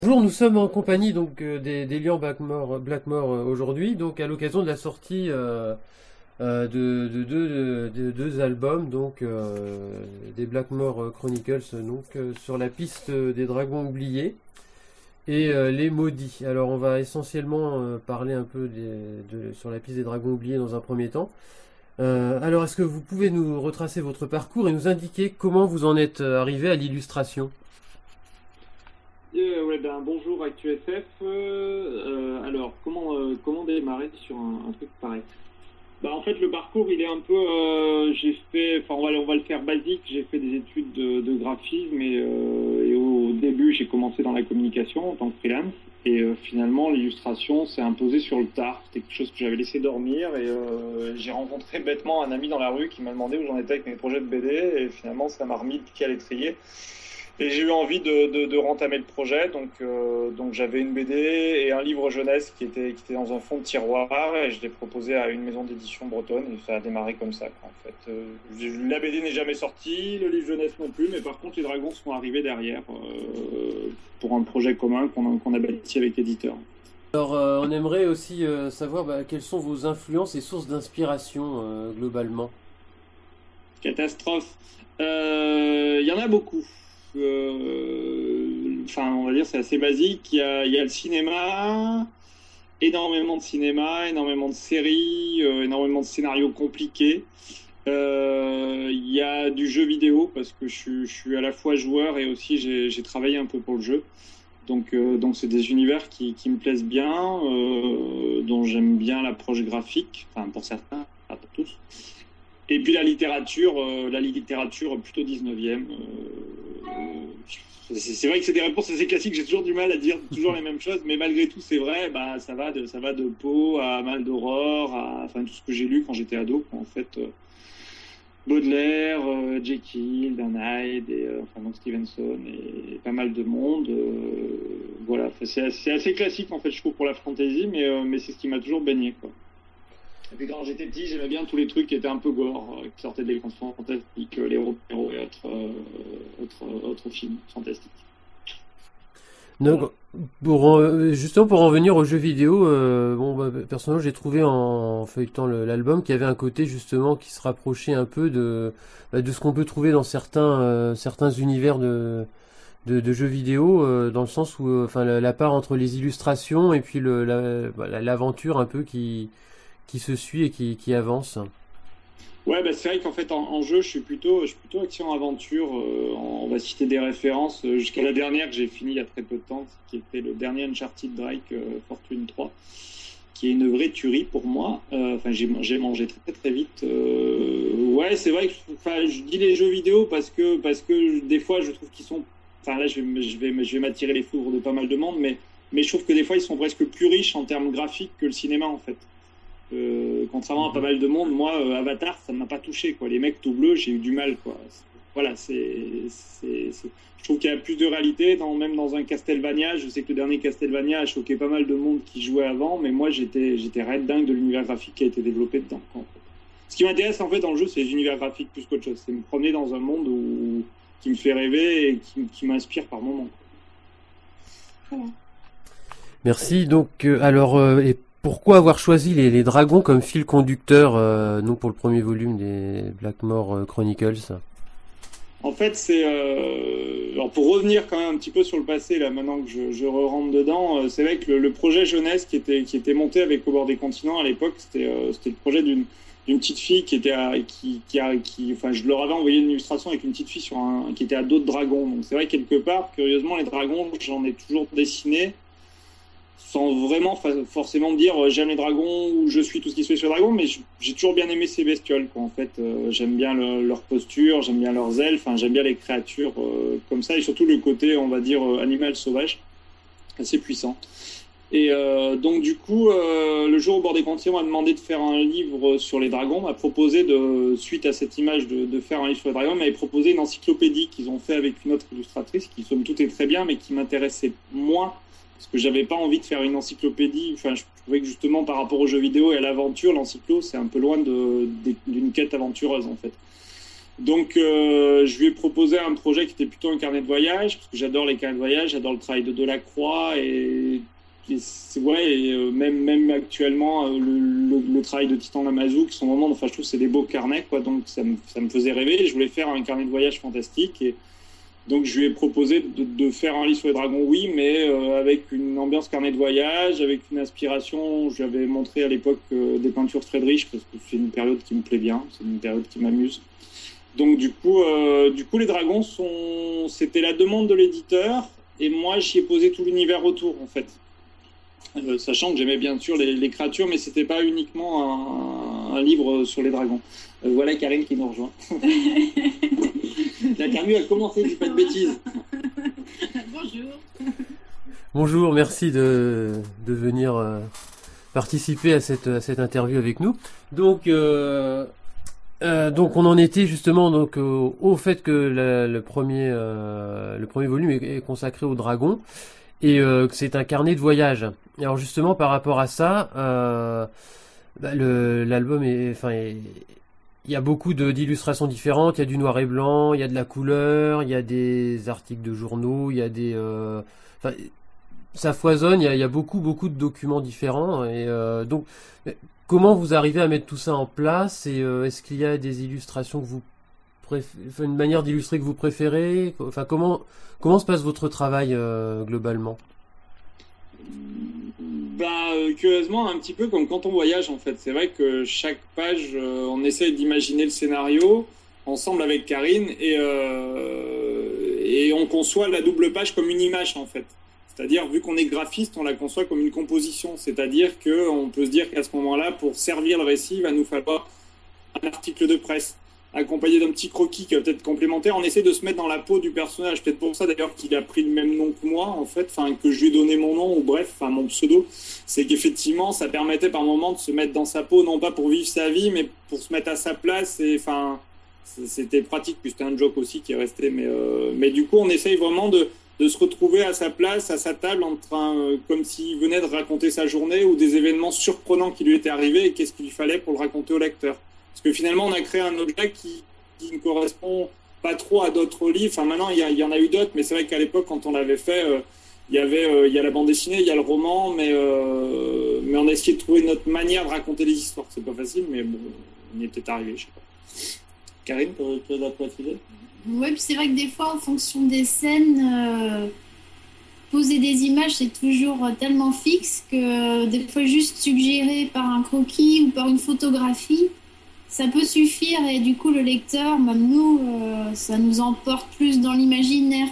Bonjour, nous sommes en compagnie donc d'Elian Blackmore aujourd'hui, donc à l'occasion de la sortie de deux albums, donc des Blackmore Chronicles, donc sur la piste des Dragons oubliés et les Maudits. Alors on va essentiellement parler un peu sur la piste des Dragons oubliés dans un premier temps. Alors est-ce que vous pouvez nous retracer votre parcours et nous indiquer comment vous en êtes arrivé à l'illustration? Ouais, bonjour ActuFF. Alors, comment démarrer sur un truc pareil? En fait, le parcours, il est un peu. J'ai fait. Enfin, on va le faire basique. J'ai fait des études de graphisme et au début, j'ai commencé dans la communication en tant que freelance. Et finalement, l'illustration s'est imposée sur le tard. C'était quelque chose que j'avais laissé dormir. Et j'ai rencontré bêtement un ami dans la rue qui m'a demandé où j'en étais avec mes projets de BD. Et finalement, ça m'a remis le pied à l'étrier. Et j'ai eu envie de rentamer le projet, donc j'avais une BD et un livre jeunesse qui était dans un fond de tiroir et je l'ai proposé à une maison d'édition bretonne et ça a démarré comme ça, quoi, en fait. La BD n'est jamais sortie, le livre jeunesse non plus, mais par contre les dragons sont arrivés derrière pour un projet commun qu'on a bâti avec l'éditeur. Alors, on aimerait aussi savoir quelles sont vos influences et sources d'inspiration globalement. Catastrophe. Il y en a beaucoup. Enfin, on va dire c'est assez basique. Il y a le cinéma, énormément de cinéma, énormément de séries, énormément de scénarios compliqués. Il y a du jeu vidéo parce que je suis à la fois joueur et aussi j'ai travaillé un peu pour le jeu. Donc c'est des univers qui me plaisent bien, dont j'aime bien l'approche graphique, enfin pour certains, pas pour tous. Et puis la littérature plutôt 19e. C'est vrai que c'est des réponses assez classiques, j'ai toujours du mal à dire toujours les mêmes choses, mais malgré tout, c'est vrai, ça va de Poe à Mal d'Aurore, enfin tout ce que j'ai lu quand j'étais ado, quoi, en fait. Baudelaire, Jekyll, Dan Hyde, enfin donc Stevenson et pas mal de monde. Voilà, c'est assez classique en fait, je trouve, pour la fantasy, mais c'est ce qui m'a toujours baigné, quoi. Et puis quand j'étais petit, j'aimais bien tous les trucs qui étaient un peu gore, qui sortaient des contes fantastiques, les héros et autres films fantastiques. Donc, justement pour en venir aux jeux vidéo, personnellement j'ai trouvé en feuilletant l'album qu'il y avait un côté justement qui se rapprochait un peu de ce qu'on peut trouver dans certains univers de jeux vidéo, dans le sens où enfin la part entre les illustrations et puis l'aventure un peu qui se suit et qui avance. Ouais, c'est vrai qu'en fait, en jeu, je suis plutôt action-aventure. On va citer des références jusqu'à la dernière que j'ai finie il y a très peu de temps, qui était le dernier Uncharted Drake Fortune 3, qui est une vraie tuerie pour moi. Enfin, j'ai mangé très très vite. Ouais, c'est vrai que je dis les jeux vidéo parce que des fois, je trouve qu'ils sont. Enfin, là, je vais m'attirer les foudres de pas mal de monde, mais je trouve que des fois, ils sont presque plus riches en termes graphiques que le cinéma, en fait. Contrairement à pas mal de monde, moi, Avatar, ça ne m'a pas touché, quoi. Les mecs tout bleus, j'ai eu du mal, quoi. Voilà, je trouve qu'il y a plus de réalité, même dans un Castlevania. Je sais que le dernier Castlevania a choqué pas mal de monde qui jouait avant, mais moi, j'étais raide dingue de l'univers graphique qui a été développé dedans, quoi, en fait. Ce qui m'intéresse, en fait, dans le jeu, c'est les univers graphiques plus qu'autre chose. C'est me promener dans un monde qui me fait rêver et qui m'inspire par moments, quoi. Voilà. Merci. Donc, et pourquoi avoir choisi les dragons comme fil conducteur, non pour le premier volume des Blackmore Chronicles? En fait, alors pour revenir quand même un petit peu sur le passé, là, maintenant que je re-rentre dedans, c'est vrai que le projet jeunesse qui était monté avec Au bord des continents à l'époque, c'était le projet d'une petite fille enfin, je leur avais envoyé une illustration avec une petite fille qui était à dos de dragon. Donc c'est vrai, quelque part, curieusement, les dragons, j'en ai toujours dessiné sans vraiment forcément me dire j'aime les dragons ou je suis tout ce qui se fait sur les dragons, mais j'ai toujours bien aimé ces bestioles, quoi. En fait, j'aime bien leur posture, j'aime bien leurs ailes, enfin j'aime bien les créatures comme ça, et surtout le côté, on va dire, animal sauvage, assez puissant. Et donc du coup, le jour au bord des continents, on m'a demandé de faire un livre sur les dragons, m'a proposé suite à cette image de faire un livre sur les dragons, m'avait proposé une encyclopédie qu'ils ont fait avec une autre illustratrice, qui somme toute est très bien, mais qui m'intéressait moins, parce que j'avais pas envie de faire une encyclopédie. Enfin, je trouvais que justement par rapport aux jeux vidéo et à l'aventure, l'encyclo c'est un peu loin d'une quête aventureuse, en fait. Donc, je lui ai proposé un projet qui était plutôt un carnet de voyage, parce que j'adore les carnets de voyage, j'adore le travail de Delacroix, même actuellement, le travail de Titan Lamazou, qui sont vraiment, enfin, je trouve que c'est des beaux carnets, quoi, donc ça me faisait rêver. Je voulais faire un carnet de voyage fantastique, et donc je lui ai proposé de faire un livre sur les dragons, oui, mais avec une ambiance carnet de voyage, avec une inspiration. Je lui avais montré à l'époque des peintures de Friedrich, parce que c'est une période qui me plaît bien, c'est une période qui m'amuse. Donc du coup, les dragons c'était la demande de l'éditeur, et moi j'y ai posé tout l'univers autour, en fait. Sachant que j'aimais bien sûr les créatures, mais c'était pas uniquement un livre sur les dragons. Voilà Karine qui nous rejoint. La Camus a commencé, dis pas de bêtises. Bonjour. Bonjour, merci de venir participer à cette interview avec nous. Donc on en était justement donc au fait que le premier volume est consacré aux dragons et que c'est un carnet de voyage. Alors justement par rapport à ça, l'album il y a beaucoup d'illustrations différentes. Il y a du noir et blanc, il y a de la couleur, il y a des articles de journaux, il y a des ça foisonne. Il y a beaucoup de documents différents et donc comment vous arrivez à mettre tout ça en place et est-ce qu'il y a des illustrations que vous une manière d'illustrer que vous préférez? Enfin, comment se passe votre travail globalement? Curieusement, un petit peu comme quand on voyage, en fait. C'est vrai que chaque page, on essaye d'imaginer le scénario ensemble avec Karine et on conçoit la double page comme une image, en fait. C'est-à-dire, vu qu'on est graphiste, on la conçoit comme une composition. C'est-à-dire qu'on peut se dire qu'à ce moment-là, pour servir le récit, il va nous falloir un article de presse, accompagné d'un petit croquis qui va peut-être complémentaire. On essaie de se mettre dans la peau du personnage. Peut-être pour ça, d'ailleurs, qu'il a pris le même nom que moi, en fait, enfin, que je lui ai donné mon nom, ou bref, enfin, mon pseudo. C'est qu'effectivement, ça permettait par moment de se mettre dans sa peau, non pas pour vivre sa vie, mais pour se mettre à sa place. Et enfin, c'était pratique, puis c'était un joke aussi qui est resté. Mais du coup, on essaye vraiment de se retrouver à sa place, à sa table, comme s'il venait de raconter sa journée ou des événements surprenants qui lui étaient arrivés et qu'est-ce qu'il fallait pour le raconter au lecteur. Parce que finalement, on a créé un objet qui ne correspond pas trop à d'autres livres. Enfin, maintenant, il y en a eu d'autres, mais c'est vrai qu'à l'époque, quand on l'avait fait, il y a la bande dessinée, il y a le roman, mais on a essayé de trouver notre manière de raconter les histoires. C'est pas facile, mais bon, on y est peut-être arrivé, je sais pas. Karine, tu as la idée? Oui, puis c'est vrai que des fois, en fonction des scènes, poser des images, c'est toujours tellement fixe que des fois, juste suggéré par un croquis ou par une photographie, ça peut suffire. Et du coup, le lecteur, même nous, ça nous emporte plus dans l'imaginaire.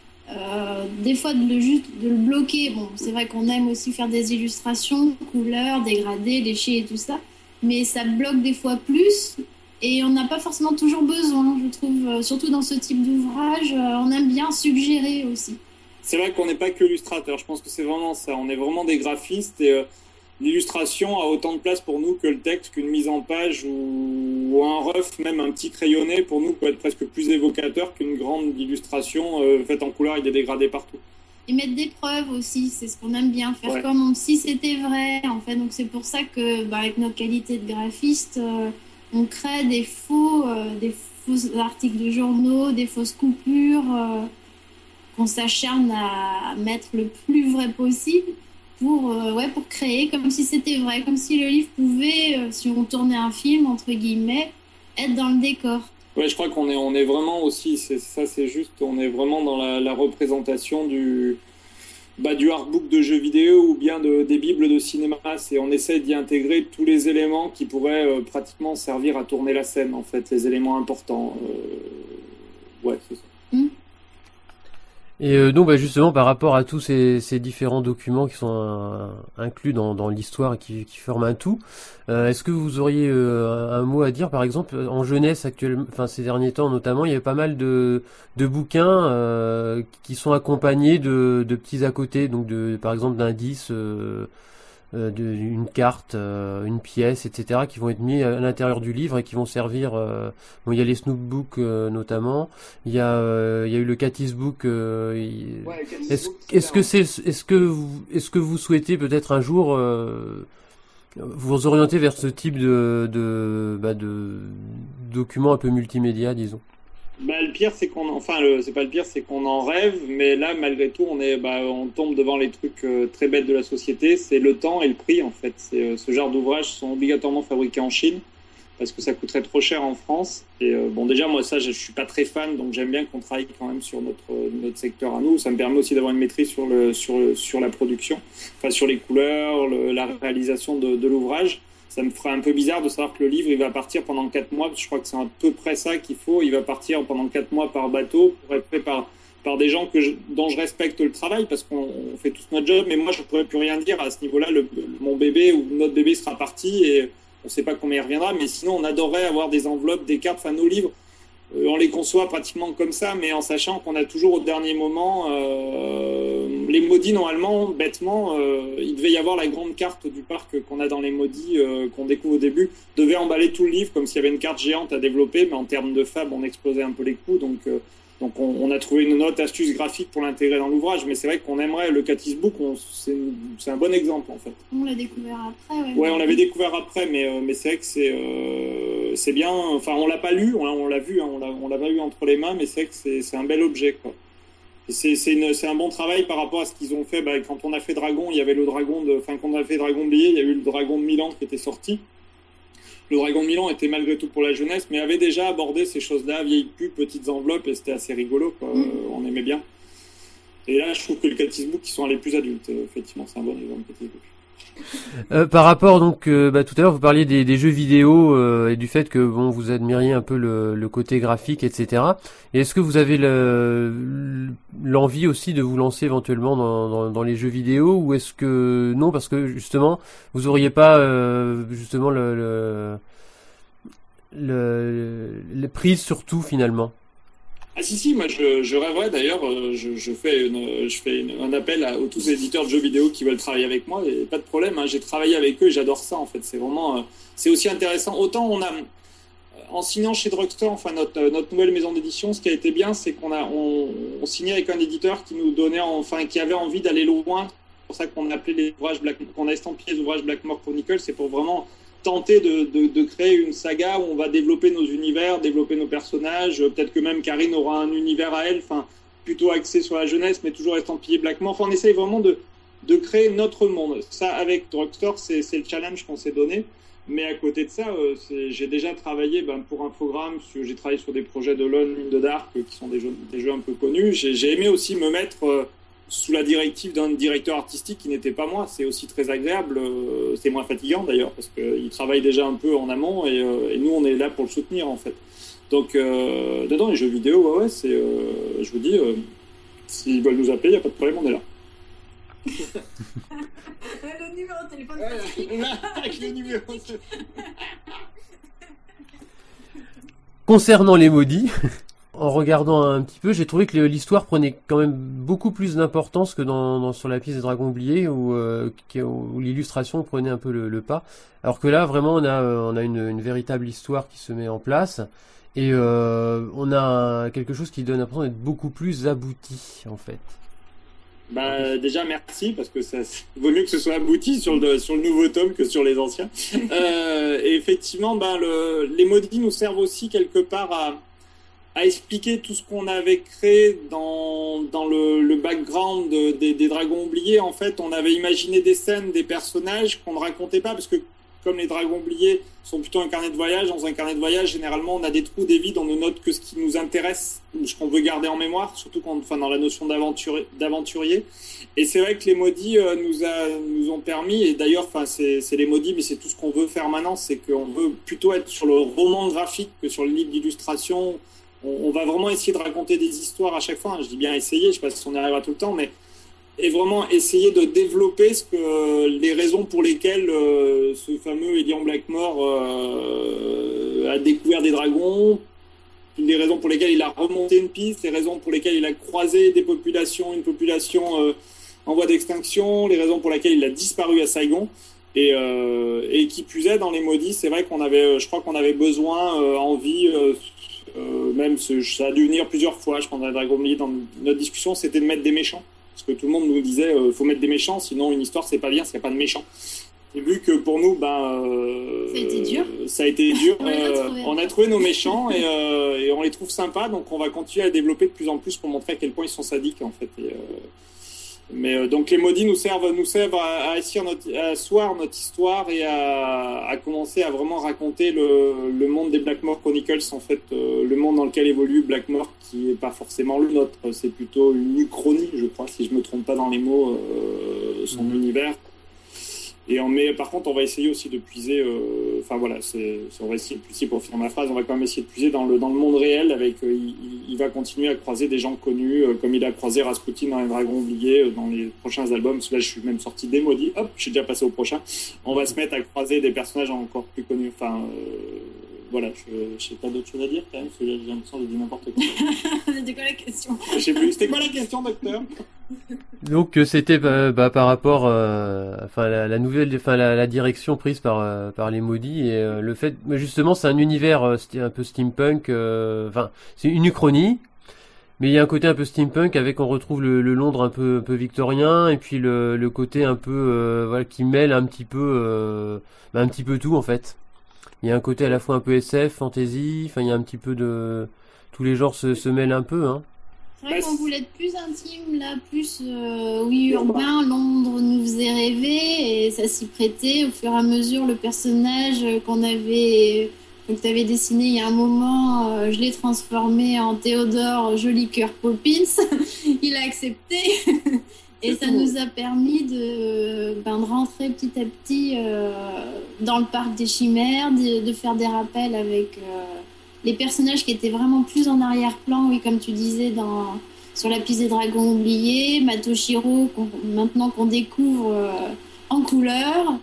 Des fois, de le bloquer. Bon, c'est vrai qu'on aime aussi faire des illustrations, couleurs, dégradés, léchés et tout ça, mais ça bloque des fois plus. Et on n'a pas forcément toujours besoin, je trouve, surtout dans ce type d'ouvrage, on aime bien suggérer aussi. C'est vrai qu'on n'est pas que illustrateur, je pense que c'est vraiment ça, on est vraiment des graphistes et l'illustration a autant de place pour nous que le texte, qu'une mise en page ou un ref, même un petit crayonné, pour nous peut être presque plus évocateur qu'une grande illustration faite en couleur avec des dégradés partout. Et mettre des preuves aussi, c'est ce qu'on aime bien, faire comme si c'était vrai, en fait. Donc c'est pour ça que, avec notre qualité de graphiste, on crée des faux articles de journaux, des fausses coupures qu'on s'acharne à mettre le plus vrai possible pour créer comme si c'était vrai, comme si le livre pouvait, si on tournait un film, entre guillemets, être dans le décor. Ouais, je crois qu'on est vraiment aussi, c'est juste, on est vraiment dans la représentation du artbook de jeux vidéo ou bien des bibles de cinéma. On essaie d'y intégrer tous les éléments qui pourraient pratiquement servir à tourner la scène, en fait, les éléments importants. Ouais, c'est ça. Et donc justement par rapport à tous ces différents documents qui sont inclus dans l'histoire et qui forment un tout, est-ce que vous auriez un mot à dire par exemple en jeunesse actuellement, enfin ces derniers temps notamment, il y a pas mal de bouquins qui sont accompagnés de petits à côté, donc par exemple d'indices, d'une carte, une pièce, etc., qui vont être mis à l'intérieur du livre et qui vont servir. Bon, il y a les Snoopbooks notamment. Il y a eu le Catisbook. Est-ce que vous souhaitez peut-être un jour vous orienter vers ce type de documents un peu multimédia, disons. Le pire, c'est c'est pas le pire, c'est qu'on en rêve, mais là, malgré tout, on tombe devant les trucs très bêtes de la société. C'est le temps et le prix, en fait. Ce genre d'ouvrages sont obligatoirement fabriqués en Chine parce que ça coûterait trop cher en France. Et déjà, moi, ça, je suis pas très fan, donc j'aime bien qu'on travaille quand même sur notre secteur à nous. Ça me permet aussi d'avoir une maîtrise sur la production, enfin sur les couleurs, la réalisation de l'ouvrage. Ça me ferait un peu bizarre de savoir que le livre, il va partir pendant 4 mois, parce que je crois que c'est à peu près ça qu'il faut. Il va partir pendant 4 mois par bateau, pour être fait par des gens dont je respecte le travail, parce qu'on fait tous notre job, mais moi, je ne pourrais plus rien dire à ce niveau-là. Mon bébé ou notre bébé sera parti et on ne sait pas combien il reviendra, mais sinon, on adorerait avoir des enveloppes, des cartes, nos livres. On les conçoit pratiquement comme ça, mais en sachant qu'on a toujours au dernier moment les maudits, normalement, bêtement, il devait y avoir la grande carte du parc qu'on a dans les maudits, qu'on découvre au début, devait emballer tout le livre comme s'il y avait une carte géante à développer, mais en termes de fab, on explosait un peu les coûts, donc on a trouvé une autre astuce graphique pour l'intégrer dans l'ouvrage, mais c'est vrai qu'on aimerait le Katis Book, c'est un bon exemple en fait. On l'a découvert après, ouais. Ouais, on l'avait découvert après, mais c'est vrai que c'est bien. Enfin, on l'a pas lu, on l'a vu, on l'a pas eu entre les mains, mais c'est vrai que c'est un bel objet, quoi. C'est un bon travail par rapport à ce qu'ils ont fait. Quand on a fait Dragon, il y avait quand on a fait Dragon Blié, il y a eu le Dragon de Milan qui était sorti. Le Dragon de Milan était malgré tout pour la jeunesse, mais avait déjà abordé ces choses-là, vieilles pubs, petites enveloppes, et c'était assez rigolo, quoi. On aimait bien. Et là, je trouve que le Katis Book, ils sont allés plus adultes. Effectivement, c'est un bon exemple, Katis Book. Par rapport donc tout à l'heure vous parliez des jeux vidéo et du fait que vous admiriez un peu le côté graphique, etc. Et est-ce que vous avez l'envie aussi de vous lancer éventuellement dans les jeux vidéo, ou est-ce que non, parce que justement vous auriez pas justement le prise sur tout finalement? Ah si, moi je rêverais d'ailleurs, je fais un appel à tous les éditeurs de jeux vidéo qui veulent travailler avec moi, et pas de problème, j'ai travaillé avec eux et j'adore ça en fait, c'est vraiment, c'est aussi intéressant. Autant en signant chez Drugstore, enfin notre nouvelle maison d'édition, ce qui a été bien, c'est on signait avec un éditeur qui nous donnait, qui avait envie d'aller loin. C'est pour ça qu'on appelait les ouvrages qu'on a estampillé les ouvrages Blackmore Chronicles, c'est pour vraiment tenter de créer une saga où on va développer nos univers, développer nos personnages. Peut-être que même Karine aura un univers à elle, plutôt axé sur la jeunesse, mais toujours estampillé Blackmore. On essaye vraiment de créer notre monde. Ça, avec Drugstore, c'est le challenge qu'on s'est donné. Mais à côté de ça, j'ai déjà travaillé pour Infogrames, j'ai travaillé sur des projets de LOL, de Dark, qui sont des jeux un peu connus. J'ai aimé aussi me mettre sous la directive d'un directeur artistique qui n'était pas moi. C'est aussi très agréable, c'est moins fatigant d'ailleurs, parce qu'il travaille déjà un peu en amont, et nous on est là pour le soutenir en fait. Donc dedans les jeux vidéo, ouais, je vous dis, s'ils veulent nous appeler, il n'y a pas de problème, on est là. Le numéro de téléphone. Avec le numéro. Concernant les maudits, en regardant un petit peu, j'ai trouvé que l'histoire prenait quand même beaucoup plus d'importance que sur la pièce des Dragons Oubliés, où l'illustration prenait un peu le pas. Alors que là, vraiment, on a une véritable histoire qui se met en place, et on a quelque chose qui donne l'impression d'être beaucoup plus abouti, en fait. Déjà merci, parce que ça vaut mieux que ce soit abouti sur le nouveau tome que sur les anciens. Et effectivement, les maudits nous servent aussi quelque part à expliquer tout ce qu'on avait créé dans le background des Dragons Oubliés. En fait, on avait imaginé des scènes, des personnages qu'on ne racontait pas, parce que comme les Dragons Oubliés sont plutôt un carnet de voyage, dans un carnet de voyage, généralement, on a des trous, des vides, on ne note que ce qui nous intéresse, ou ce qu'on veut garder en mémoire, surtout dans la notion d'aventurier. Et c'est vrai que les maudits nous ont permis, et d'ailleurs, c'est les maudits, mais c'est tout ce qu'on veut faire maintenant, c'est qu'on veut plutôt être sur le roman graphique que sur le livre d'illustration. On va vraiment essayer de raconter des histoires à chaque fois. Je dis bien essayer, je ne sais pas si on y arrivera tout le temps, mais et vraiment essayer de développer les raisons pour lesquelles ce fameux Elian Blackmore a découvert des dragons, les raisons pour lesquelles il a remonté une piste, les raisons pour lesquelles il a croisé une population en voie d'extinction, les raisons pour lesquelles il a disparu à Saigon. Et qui plus est, dans les maudits, c'est vrai je crois qu'on avait besoin, envie, même ça a dû venir plusieurs fois, je crois, dans Dragon Ball, dans notre discussion, c'était de mettre des méchants. Parce que tout le monde nous disait faut mettre des méchants, sinon une histoire c'est pas bien s'il n'y a pas de méchants. Et vu que pour nous, ça a été dur. On a trouvé nos méchants et on les trouve sympas, donc on va continuer à les développer de plus en plus pour montrer à quel point ils sont sadiques en fait. Donc les maudits nous servent à asseoir notre histoire et à commencer à vraiment raconter le monde des Blackmore Chronicles, en fait, le monde dans lequel évolue Blackmore, qui est pas forcément le nôtre, c'est plutôt une uchronie, je crois, si je me trompe pas dans les mots, son univers. Mais par contre, on va essayer aussi de puiser. On va essayer de puiser, pour finir ma phrase, on va quand même essayer de puiser dans le monde réel. Il va continuer à croiser des gens connus, comme il a croisé Rasputin dans Les Dragons Oubliés, dans les prochains albums. Là, je suis même sorti des maudits. Hop, je suis déjà passé au prochain. On va se mettre à croiser des personnages encore plus connus. Voilà, je sais pas d'autres choses à dire quand même, parce que j'ai l'impression de dire n'importe quoi. C'était quoi la question? Je sais plus. C'était quoi la question, docteur? Donc c'était par rapport la direction prise par les maudits et le fait justement c'est un univers c'était un peu steampunk, c'est une uchronie, mais il y a un côté un peu steampunk avec on retrouve le Londres un peu victorien et puis le côté un peu qui mêle un petit peu tout en fait. Il y a un côté à la fois un peu SF, fantasy, il y a un petit peu de tous les genres se mêlent un peu, hein. C'est vrai qu'on voulait être plus intime, là, plus urbain. Londres nous faisait rêver et ça s'y prêtait. Au fur et à mesure, le personnage que tu avais dessiné il y a un moment, je l'ai transformé en Théodore Joli Cœur Poppins. Il a accepté. Et ça nous a permis de rentrer petit à petit dans le parc des chimères, de faire des rappels avec les personnages qui étaient vraiment plus en arrière-plan, oui, comme tu disais, sur la piste des Dragons Oubliés, Matoshiro, maintenant qu'on découvre en couleur.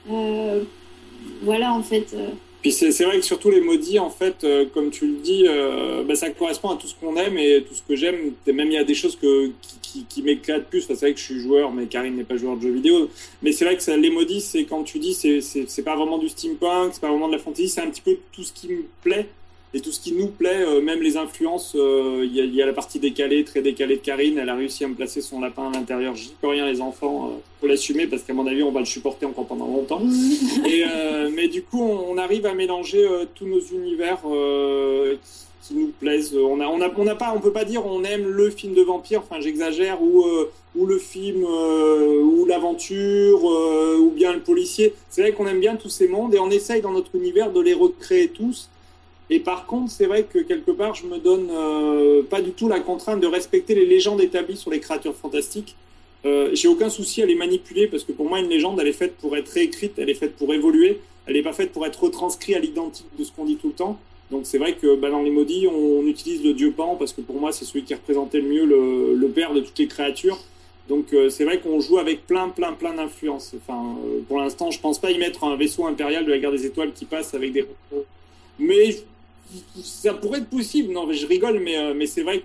Voilà, en fait. Puis c'est vrai que surtout les maudits, en fait, comme tu le dis, ça correspond à tout ce qu'on aime et tout ce que j'aime. Même il y a des choses qui m'éclatent plus. C'est vrai que je suis joueur, mais Karine n'est pas joueur de jeux vidéo. Mais c'est vrai que les maudits, c'est quand tu dis, c'est pas vraiment du steampunk, c'est pas vraiment de la fantasy, c'est un petit peu tout ce qui me plaît et tout ce qui nous plaît, même les influences. Il y a la partie très décalée de Karine. Elle a réussi à me placer son lapin à l'intérieur. J'y peux rien, les enfants. Faut l'assumer parce qu'à mon avis, on va le supporter encore pendant longtemps. Mais du coup, on arrive à mélanger tous nos univers qui nous plaisent. On peut pas dire on aime le film de vampire. Enfin, j'exagère ou le film ou l'aventure ou bien le policier. C'est vrai qu'on aime bien tous ces mondes et on essaye dans notre univers de les recréer tous. Et par contre, c'est vrai que quelque part, je me donne pas du tout la contrainte de respecter les légendes établies sur les créatures fantastiques. J'ai aucun souci à les manipuler parce que pour moi, une légende, elle est faite pour être réécrite, elle est faite pour évoluer, elle n'est pas faite pour être retranscrite à l'identique de ce qu'on dit tout le temps. Donc c'est vrai que dans les maudits, on utilise le dieu Pan parce que pour moi, c'est celui qui représentait le mieux le père de toutes les créatures. Donc c'est vrai qu'on joue avec plein d'influences. Pour l'instant, je pense pas y mettre un vaisseau impérial de la guerre des étoiles qui passe avec des... Mais ça pourrait être possible. Non, je rigole, mais c'est vrai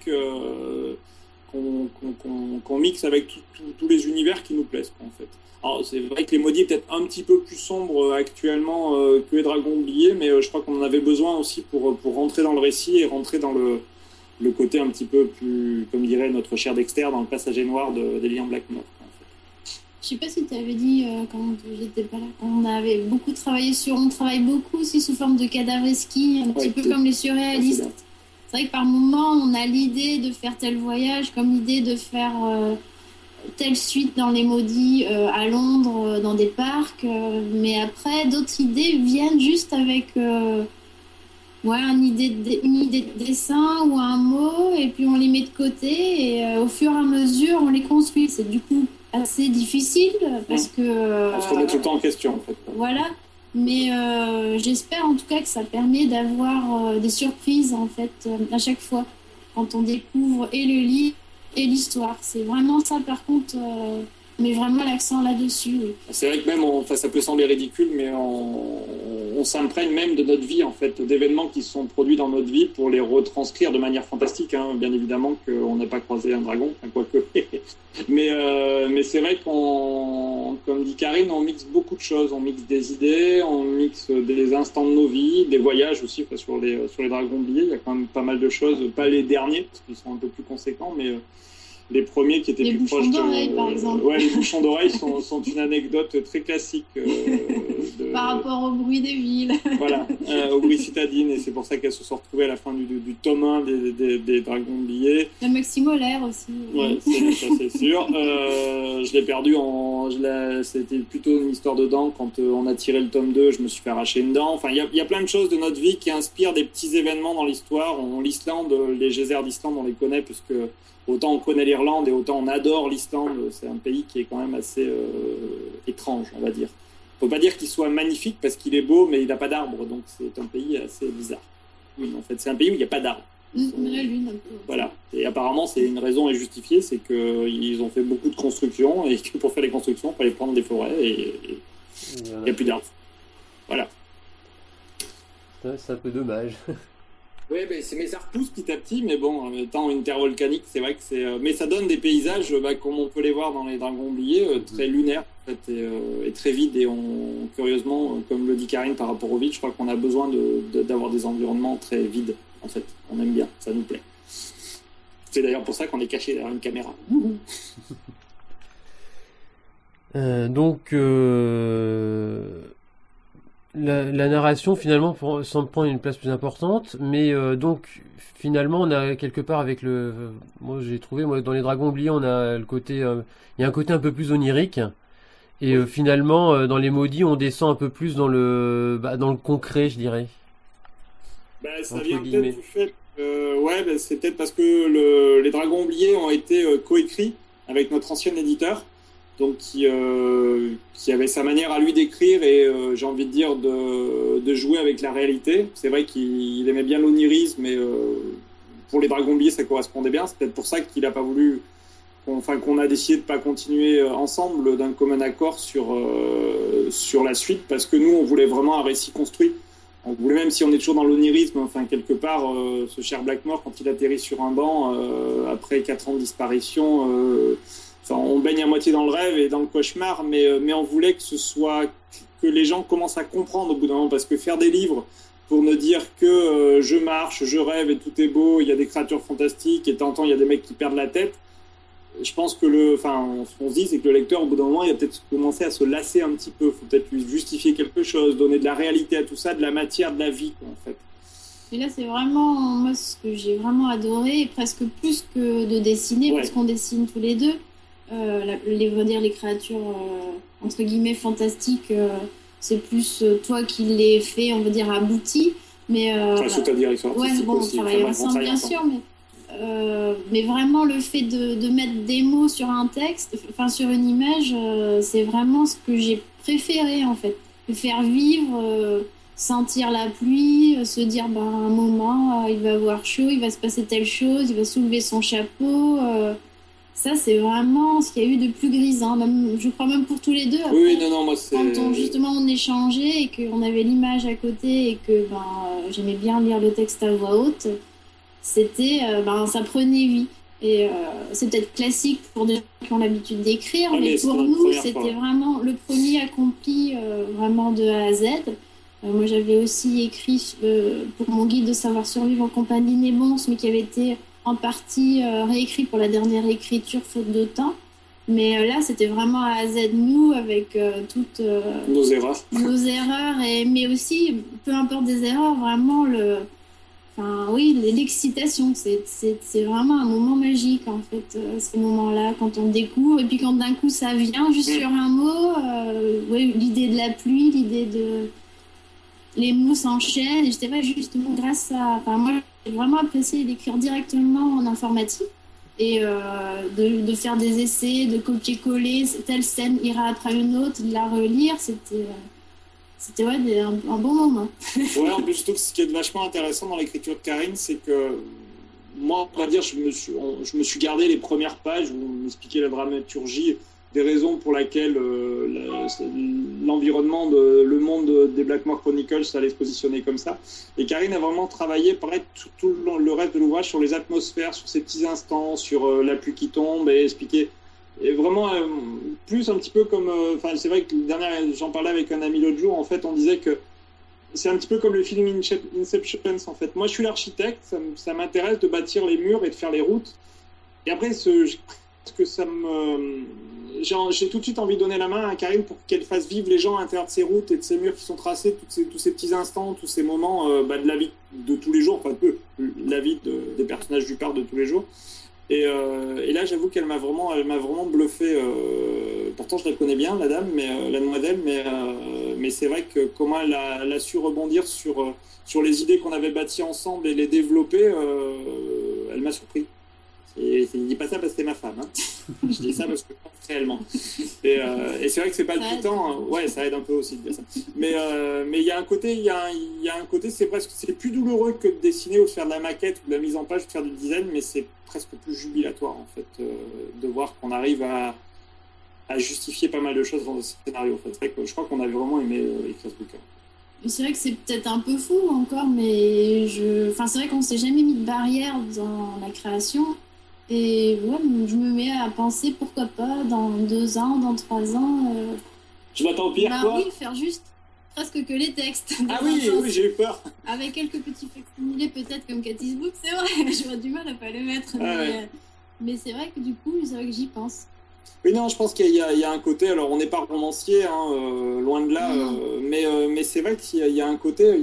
qu'on mixe avec tous les univers qui nous plaisent, en fait. Alors, c'est vrai que les maudits est peut-être un petit peu plus sombre actuellement que les Dragons Oubliés, mais je crois qu'on en avait besoin aussi pour rentrer dans le récit et rentrer dans le côté un petit peu plus, comme dirait notre cher Dexter, dans le passager noir d'Elian Blackmore. Je sais pas si tu avais dit quand j'étais pas là, on avait beaucoup travaillé on travaille beaucoup aussi sous forme de cadavreski, un petit peu comme les surréalistes. C'est vrai que par moment, on a l'idée de faire tel voyage, comme l'idée de faire telle suite dans les maudits à Londres, dans des parcs, mais après, d'autres idées viennent juste avec une idée de dessin ou un mot, et puis on les met de côté, et au fur et à mesure, on les construit. C'est du coup assez difficile parce que... On se remet tout le temps en question, en fait. Voilà, mais j'espère en tout cas que ça permet d'avoir des surprises, en fait, à chaque fois, quand on découvre et le livre et l'histoire. C'est vraiment ça, par contre, mais vraiment l'accent là-dessus. Oui. C'est vrai que même, ça peut sembler ridicule, mais on s'imprègne même de notre vie, en fait, d'événements qui se sont produits dans notre vie pour les retranscrire de manière fantastique. Hein. Bien évidemment qu'on n'a pas croisé un dragon, quoique. mais c'est vrai comme dit Karine, on mixe beaucoup de choses. On mixe des idées, on mixe des instants de nos vies, des voyages aussi. Sur les Dragons Oubliés, il y a quand même pas mal de choses. Pas les derniers, parce qu'ils sont un peu plus conséquents, mais les premiers qui étaient les plus proches d'oreilles, par exemple. Ouais, les bouchons d'oreilles sont une anecdote très classique. Par rapport au bruit des villes. Voilà, au bruit citadine, et c'est pour ça qu'elles se sont retrouvées à la fin du tome 1 des Dragons oubliés. Le maximolaire aussi. Ouais, ça c'est sûr. Je l'ai perdu c'était plutôt une histoire de dents. Quand on a tiré le tome 2, je me suis fait arracher une dent. Enfin, il y a plein de choses de notre vie qui inspirent des petits événements dans l'histoire. L'Islande, les geysers d'Islande, on les connaît, puisque autant on connaît l'Irlande et autant on adore l'Islande. C'est un pays qui est quand même assez étrange, on va dire. Il ne faut pas dire qu'il soit magnifique parce qu'il est beau, mais il n'a pas d'arbres, donc c'est un pays assez bizarre. Oui, en fait, c'est un pays où il n'y a pas d'arbres. La lune, un peu. Voilà. Et apparemment, c'est une raison est justifiée, c'est qu'ils ont fait beaucoup de constructions et que pour faire les constructions, il fallait prendre des forêts et il n'y a plus d'arbres. Voilà. C'est un peu dommage. Oui, mais ça repousse petit à petit, mais bon, étant une terre volcanique, c'est vrai que c'est. Mais ça donne des paysages, comme on peut les voir dans les Dragons oubliés, très lunaires en fait, et très vides. Et curieusement, comme le dit Karine par rapport au vide, je crois qu'on a besoin d'avoir des environnements très vides. En fait, on aime bien, ça nous plaît. C'est d'ailleurs pour ça qu'on est caché derrière une caméra. Donc, la narration finalement semble prendre une place plus importante, mais donc finalement on a quelque part avec moi j'ai trouvé dans les Dragons oubliés on a le côté, il y a un côté un peu plus onirique, et finalement dans les Maudits on descend un peu plus dans le concret, je dirais. Ça vient peut-être du fait que, c'est peut-être parce que les Dragons oubliés ont été coécrits avec notre ancien éditeur, donc qui avait sa manière à lui d'écrire et j'ai envie de dire de jouer avec la réalité. C'est vrai qu'il aimait bien l'onirisme, mais pour les Dragons oubliés ça correspondait bien. C'est peut-être pour ça qu'il n'a pas voulu, qu'on a décidé de pas continuer ensemble d'un commun accord sur la suite, parce que nous on voulait vraiment un récit construit. On voulait, même si on est toujours dans l'onirisme, quelque part, ce cher Blackmore, quand il atterrit sur un banc, après 4 ans de disparition, on baigne à moitié dans le rêve et dans le cauchemar, mais on voulait que les gens commencent à comprendre au bout d'un moment, parce que faire des livres pour ne dire que je marche, je rêve et tout est beau, il y a des créatures fantastiques et de temps en temps il y a des mecs qui perdent la tête. Je pense que ce qu'on se dit, c'est que le lecteur, au bout d'un moment, il a peut-être commencé à se lasser un petit peu. Il faut peut-être lui justifier quelque chose, donner de la réalité à tout ça, de la matière, de la vie, en fait. Et là, c'est vraiment, moi, ce que j'ai vraiment adoré, et presque plus que de dessiner, parce qu'on dessine tous les deux. Les créatures, entre guillemets, fantastiques, c'est plus toi qui les fais, on va dire, abouties. Mais, sous ta direction artistique on travaille ensemble, bien sûr, mais vraiment le fait de mettre des mots sur un texte, sur une image, c'est vraiment ce que j'ai préféré en fait. De faire vivre, sentir la pluie, se dire à un moment il va avoir chaud, il va se passer telle chose, il va soulever son chapeau. Ça c'est vraiment ce qu'il y a eu de plus grisant, je crois même pour tous les deux. Après, oui, non, moi c'est... Quand on échangeait et qu'on avait l'image à côté et que j'aimais bien lire le texte à voix haute, c'était, ça prenait vie. Et c'est peut-être classique pour des gens qui ont l'habitude d'écrire, mais pour nous, c'était vraiment le premier accompli vraiment de A à Z. Moi, j'avais aussi écrit pour mon guide de savoir survivre en compagnie Nébons, mais qui avait été en partie réécrit pour la dernière écriture, faute de temps. Mais là, c'était vraiment A à Z nous, avec toutes nos erreurs. Mais aussi, peu importe des erreurs, vraiment l'excitation, c'est vraiment un moment magique en fait, ces moments-là, quand on découvre, et puis quand d'un coup ça vient juste sur un mot, l'idée de la pluie, l'idée de... Les mots s'enchaînent, et je sais pas, justement grâce à... moi j'ai vraiment apprécié d'écrire directement en informatique, et de faire des essais, de copier-coller, telle scène ira après une autre, de la relire, c'était un bon moment. En plus, je trouve que ce qui est vachement intéressant dans l'écriture de Karine, c'est que moi, on va dire, je me suis gardé les premières pages où on m'expliquait la dramaturgie, des raisons pour lesquelles l'environnement, le monde des Blackmore Chronicles, ça allait se positionner comme ça. Et Karine a vraiment travaillé, pareil, tout le reste de l'ouvrage sur les atmosphères, sur ces petits instants, sur la pluie qui tombe, et expliquer. Et vraiment, plus un petit peu comme... c'est vrai que j'en parlais avec un ami l'autre jour, en fait, on disait que c'est un petit peu comme le film Inception, en fait. Moi, je suis l'architecte, ça m'intéresse de bâtir les murs et de faire les routes. Et après, que ça me... J'ai tout de suite envie de donner la main à Karine pour qu'elle fasse vivre les gens à l'intérieur de ces routes et de ces murs qui sont tracés, tous ces petits instants, tous ces moments de la vie de tous les jours, enfin la vie des personnages du parc de tous les jours. Et là, j'avoue qu'elle m'a vraiment bluffé. Pourtant, je la connais bien, la dame, la demoiselle, mais c'est vrai que comment elle a su rebondir sur les idées qu'on avait bâties ensemble et les développer, elle m'a surpris. Et je dis pas ça parce que c'est ma femme, hein. Je dis ça parce que réellement. Et c'est vrai que c'est palpitant. Hein. Ouais, ça aide un peu aussi de dire ça. Mais il y a un côté, c'est plus douloureux que de dessiner ou de faire de la maquette ou de la mise en page ou de faire du design, mais c'est presque plus jubilatoire en fait de voir qu'on arrive à justifier pas mal de choses dans ce scénario. En fait, c'est vrai que je crois qu'on avait vraiment aimé écrire ce bouquin. C'est vrai que c'est peut-être un peu fou encore, mais c'est vrai qu'on s'est jamais mis de barrière dans la création. Et ouais, je me mets à penser, pourquoi pas, dans 2 ans, dans 3 ans... Je m'attends au pire, quoi. Oui, faire juste presque que les textes. Ah oui, j'ai eu peur. Avec quelques petits facsimilés, peut-être comme Cathy's Book, c'est vrai, j'aurais du mal à pas les mettre. Mais c'est vrai que du coup, c'est vrai que j'y pense. Oui, non, je pense qu'il y a un côté, alors on n'est pas romancier, hein, loin de là, mais c'est vrai qu'il y a un côté,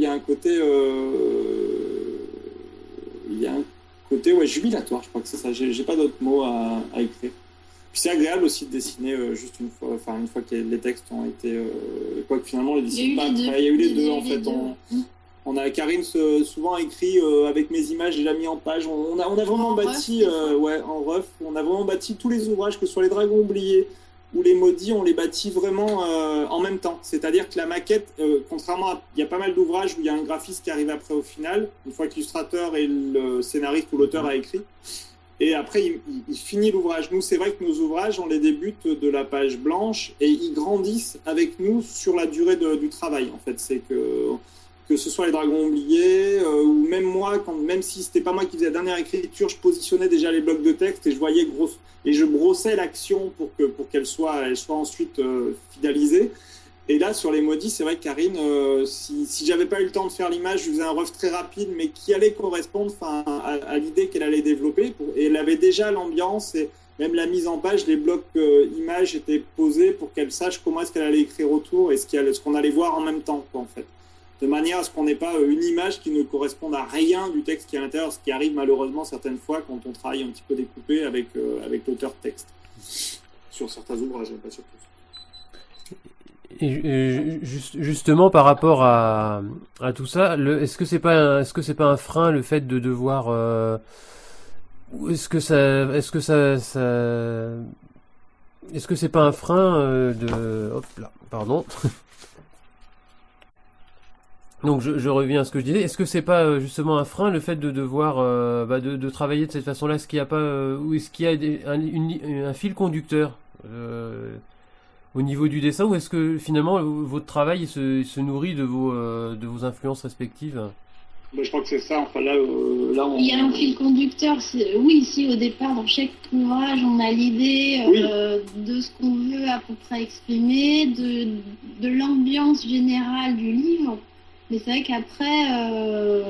ouais, jubilatoire, je crois que c'est ça. J'ai pas d'autres mots à écrire. Puis c'est agréable aussi de dessiner juste une fois que les textes ont été... quoique finalement, les dessine pas. Il y a eu les deux, en fait. On a Karine souvent écrit avec mes images, j'ai mis en page. On a vraiment bâti, en ref, on a vraiment bâti tous les ouvrages, que ce soit les Dragons oubliés ou les Maudits, on les bâtit vraiment en même temps. C'est-à-dire que la maquette, contrairement à... Il y a pas mal d'ouvrages où il y a un graphiste qui arrive après au final, une fois que l'illustrateur et le scénariste ou l'auteur a écrit. Et après, il finit l'ouvrage. Nous, c'est vrai que nos ouvrages, on les débute de la page blanche et ils grandissent avec nous sur la durée du travail. En fait, c'est que ce soit les Dragons oubliés ou même moi, même si c'était pas moi qui faisais la dernière écriture, je positionnais déjà les blocs de texte et je voyais et je brossais l'action pour qu'elle soit ensuite finalisée. Et là, sur les Maudits, c'est vrai que Karine, si j'avais pas eu le temps de faire l'image, je faisais un rough très rapide, mais qui allait correspondre à l'idée qu'elle allait développer. Et elle avait déjà l'ambiance et même la mise en page, les blocs images étaient posés pour qu'elle sache comment est-ce qu'elle allait écrire autour et ce qu'on allait voir en même temps, quoi, en fait. De manière à ce qu'on n'ait pas une image qui ne corresponde à rien du texte qui est à l'intérieur, ce qui arrive malheureusement certaines fois quand on travaille un petit peu découpé avec l'auteur texte. Sur certains ouvrages, pas sur tous. Et justement par rapport à tout ça, est-ce que c'est pas un frein le fait de devoir est-ce que c'est pas un frein hop là, pardon. Donc je reviens à ce que je disais. Est-ce que c'est pas justement un frein le fait de devoir de travailler de cette façon-là? Est-ce qu'il y a pas ou est-ce qu'il y a un fil conducteur au niveau du dessin, ou est-ce que finalement votre travail se nourrit de vos influences respectives? Je crois que c'est ça. Enfin là, il y a un fil conducteur. Oui, ici au départ, dans chaque ouvrage, on a l'idée de ce qu'on veut à peu près exprimer, de l'ambiance générale du livre. Mais c'est vrai qu'après,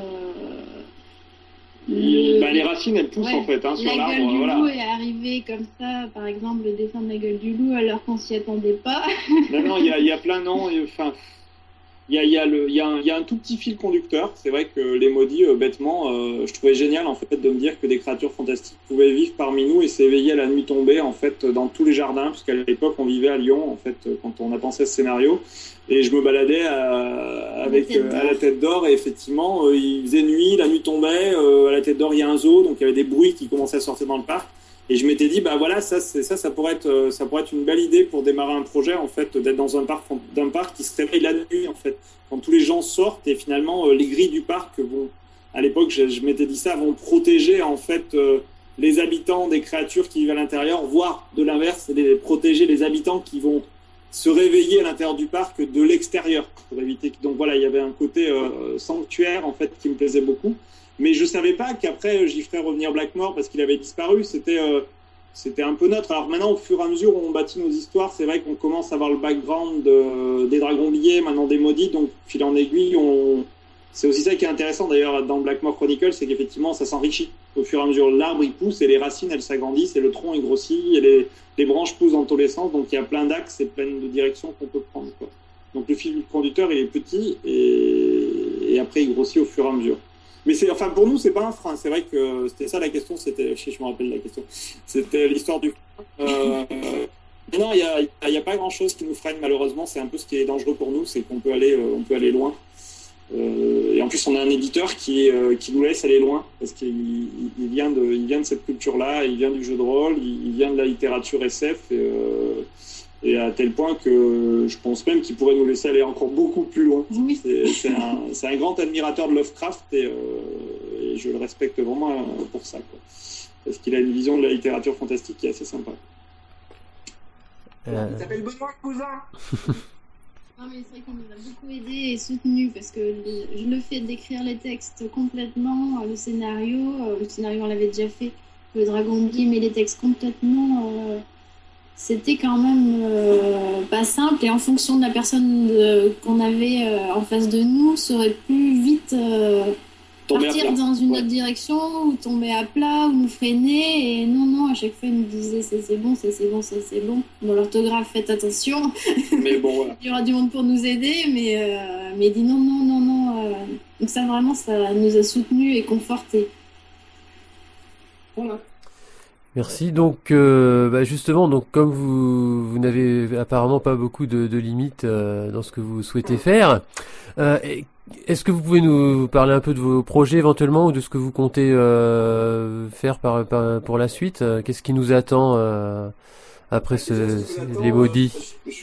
les racines, elles poussent en fait sur l'arbre. La gueule du loup est arrivée comme ça, par exemple, le dessin de la gueule du loup, alors qu'on s'y attendait pas. Non, il y a plein noms. Enfin, il y a un tout petit fil conducteur. C'est vrai que les Maudits, bêtement, je trouvais génial en fait de me dire que des créatures fantastiques pouvaient vivre parmi nous et s'éveiller à la nuit tombée en fait dans tous les jardins, puisqu'à l'époque on vivait à Lyon en fait quand on a pensé à ce scénario. Et je me baladais à la Tête d'Or et effectivement il faisait nuit, la nuit tombait, à la Tête d'Or il y a un zoo, donc il y avait des bruits qui commençaient à sortir dans le parc. Et je m'étais dit, ça pourrait être une belle idée pour démarrer un projet, en fait, d'être dans un parc qui se réveille la nuit, en fait, quand tous les gens sortent et finalement, les grilles du parc vont, à l'époque, je m'étais dit ça, vont protéger, en fait, les habitants des créatures qui vivent à l'intérieur, voire de l'inverse, protéger les habitants qui vont se réveiller à l'intérieur du parc de l'extérieur, pour éviter. Donc voilà, il y avait un côté sanctuaire, en fait, qui me plaisait beaucoup. Mais je savais pas qu'après j'y ferais revenir Blackmore parce qu'il avait disparu. C'était un peu neutre. Alors maintenant, au fur et à mesure où on bâtit nos histoires, c'est vrai qu'on commence à avoir le background des Dragons oubliés, maintenant des Maudits. Donc, fil en aiguille, c'est aussi ça qui est intéressant d'ailleurs dans Blackmore Chronicle, c'est qu'effectivement, ça s'enrichit. Au fur et à mesure, l'arbre il pousse et les racines elles s'agrandissent et le tronc il grossit et les branches poussent dans tous les sens. Donc il y a plein d'axes et plein de directions qu'on peut prendre, quoi. Donc le fil conducteur il est petit et après il grossit au fur et à mesure. Mais pour nous c'est pas un frein. C'est vrai que c'était ça la question. Je me rappelle la question. C'était l'histoire du frein. Non, il y a pas grand chose qui nous freine malheureusement. C'est un peu ce qui est dangereux pour nous, c'est qu'on peut aller loin. Et en plus, on a un éditeur qui nous laisse aller loin parce qu'il vient de cette culture-là, il vient du jeu de rôle, il vient de la littérature SF et à tel point que je pense même qu'il pourrait nous laisser aller encore beaucoup plus loin. Oui. C'est un grand admirateur de Lovecraft et je le respecte vraiment pour ça, quoi. Parce qu'il a une vision de la littérature fantastique qui est assez sympa. Il s'appelle Benoît Cousin. Non, mais c'est vrai qu'on nous a beaucoup aidé et soutenu parce que le fait d'écrire les textes complètement, le scénario on l'avait déjà fait, le Dragon Blee, mais les textes complètement, c'était quand même pas simple et en fonction de la personne qu'on avait en face de nous, ça aurait pu vite partir dans une autre direction ou tomber à plat ou nous freiner et non, à chaque fois il nous disait c'est bon. Bon, l'orthographe, faites attention. Mais bon, voilà. Il y aura du monde pour nous aider, mais il dit non. Donc ça vraiment, ça nous a soutenus et confortés. Voilà. Merci. Donc, justement, donc comme vous n'avez apparemment pas beaucoup de limites dans ce que vous souhaitez faire, est-ce que vous pouvez nous parler un peu de vos projets éventuellement ou de ce que vous comptez faire pour la suite? Qu'est-ce qui nous attend après les maudits?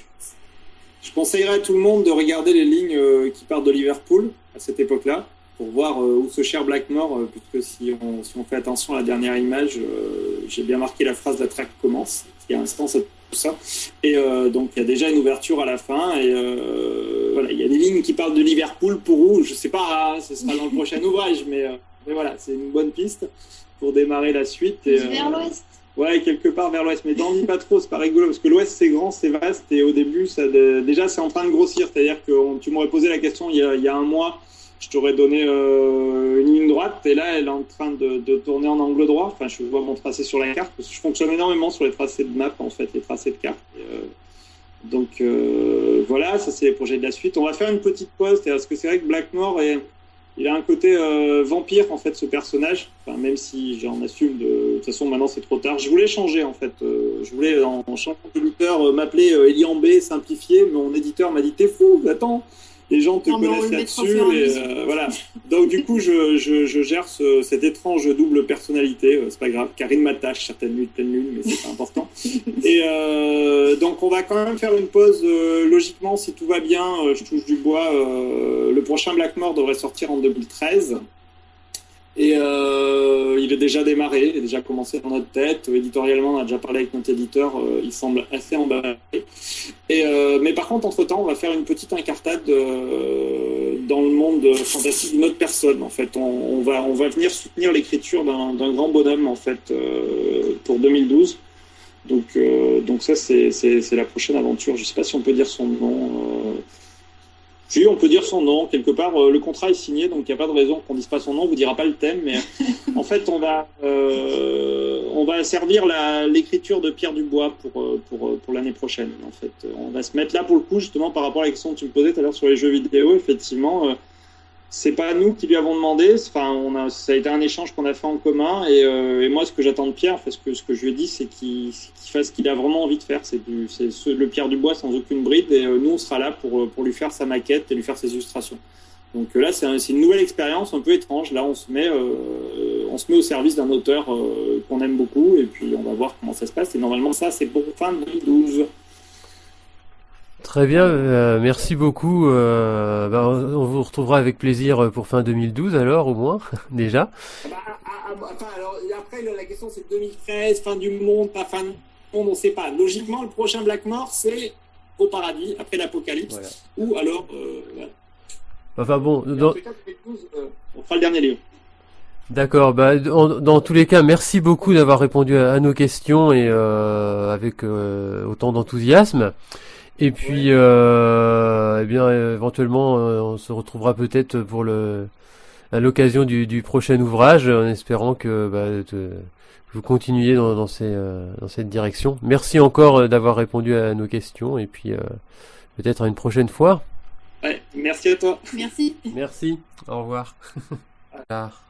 Je conseillerais à tout le monde de regarder les lignes qui partent de Liverpool à cette époque-là pour voir où se cherche Blackmore, puisque si on fait attention à la dernière image, j'ai bien marqué la phrase la traque commence. Il y a un instant, c'est tout ça. Et donc, il y a déjà une ouverture à la fin. Et voilà, il y a des lignes qui parlent de Liverpool pour où, je sais pas, ce sera dans le prochain ouvrage, mais voilà, c'est une bonne piste pour démarrer la suite. Et, vers l'ouest. Ouais, quelque part vers l'ouest, mais t'en dis pas trop, c'est pas rigolo, parce que l'ouest c'est grand, c'est vaste, et au début, déjà c'est en train de grossir, c'est-à-dire que tu m'aurais posé la question il y a un mois, je t'aurais donné une ligne droite, et là elle est en train de tourner en angle droit, enfin je vois mon tracé sur la carte, parce que je fonctionne énormément sur les tracés de map, en fait, les tracés de cartes. Donc voilà, ça c'est les projets de la suite. On va faire une petite pause, parce que c'est vrai que Blackmore il a un côté vampire en fait, ce personnage. Enfin, même si j'en assume de toute façon maintenant c'est trop tard. Je voulais changer en fait. Je voulais en changeant d'éditeur m'appeler Elian B simplifié. Mon éditeur m'a dit t'es fou, attends. Les gens te connaissent là-dessus. Voilà. Donc du coup je gère cette étrange double personnalité. C'est pas grave. Karine m'attache certaines nuits de pleine lune, mais c'est pas important. Et donc on va quand même faire une pause. Logiquement, si tout va bien, je touche du bois. Le prochain Blackmore devrait sortir en 2013. Et il est déjà démarré, il est déjà commencé dans notre tête. Éditorialement, on a déjà parlé avec notre éditeur, il semble assez emballé. Mais par contre, entre-temps, on va faire une petite incartade dans le monde fantastique d'une autre personne. En fait, on va venir soutenir l'écriture d'un grand bonhomme en fait pour 2012. Donc ça, c'est la prochaine aventure. Je sais pas si on peut dire son nom. Si, on peut dire son nom, quelque part, le contrat est signé, donc il n'y a pas de raison qu'on dise pas son nom, on vous dira pas le thème, mais en fait, on va servir l'écriture de Pierre Dubois pour l'année prochaine, en fait. On va se mettre là pour le coup, justement, par rapport à la question que tu me posais tout à l'heure sur les jeux vidéo, effectivement, c'est pas nous qui lui avons demandé, enfin, ça a été un échange qu'on a fait en commun, et moi, ce que j'attends de Pierre, parce que ce que je lui ai dit, c'est qu'il fasse ce qu'il a vraiment envie de faire, c'est le Pierre Dubois sans aucune bride, et nous, on sera là pour lui faire sa maquette et lui faire ses illustrations. Donc là, c'est une nouvelle expérience un peu étrange. Là, on se met au service d'un auteur qu'on aime beaucoup, et puis on va voir comment ça se passe, et normalement, ça, c'est pour fin 2012. Très bien, merci beaucoup. On vous retrouvera avec plaisir pour fin 2012 alors, au moins, déjà. Alors, après, la question c'est 2013, fin du monde, pas fin du monde, on ne sait pas. Logiquement, le prochain Blackmore, c'est au paradis, après l'apocalypse, voilà. Ou alors... Voilà. Enfin bon... on fera le dernier livre. D'accord, dans tous les cas, merci beaucoup d'avoir répondu à nos questions et avec autant d'enthousiasme. Et puis, éventuellement, on se retrouvera peut-être pour à l'occasion du prochain ouvrage, en espérant que vous continuiez dans cette direction. Merci encore d'avoir répondu à nos questions, et puis peut-être à une prochaine fois. Ouais, merci à toi. Merci. Merci. Au revoir. Au revoir.